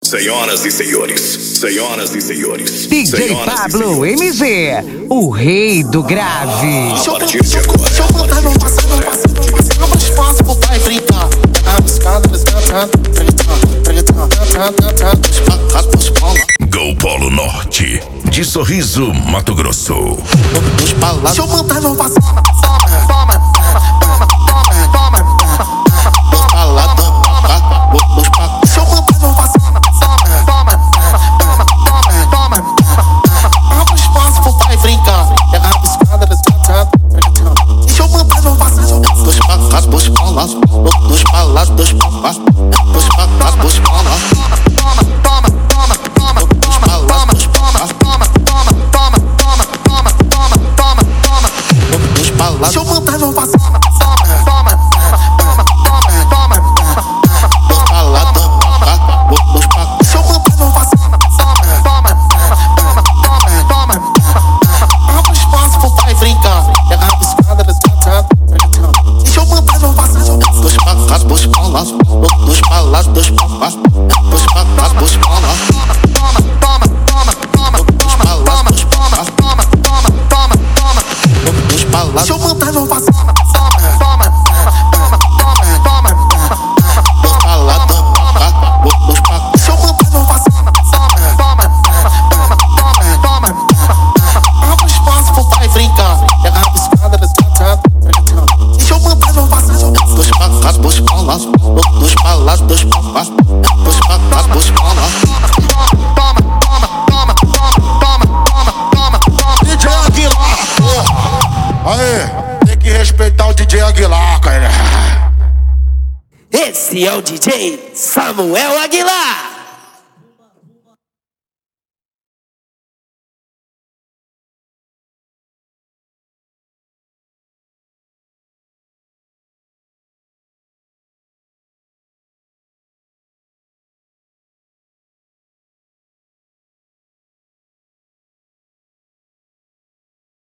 Senhoras e senhores, senhoras e senhores, DJ Pablo MZ, o rei do grave. A partir de agora, deixa eu botar no passado, abra espaço pro pai brincar. Go Polo Norte, de Sorriso, Mato Grosso. Deixa eu botar no passado, abre espaço pro pai brincar. Pega a rabiscada, deixa eu botar no passado. Dois pacas, dois palas, dois palas, dois papas, dois pacas, dois palas. Deixa eu botar no passado. Abre espaço pro pai brincar. Pega a rabiscada, deixa eu botar no passado. Dois pacas, dois palas, dois palas, dois papas, dois pacas, dois palas. Deixa eu botar no passado. Deixa eu botar no passado. Abre espaço pro pai brincar. Pega a rabiscada, deixa eu botar no passado. Dois pacas, dois palas, dois palas, dois papas, dois pacas, dois palas. DJ Aguilar, porra! Aê, tem que respeitar o DJ Aguilar, cara. Esse é o DJ Samuel Aguilar.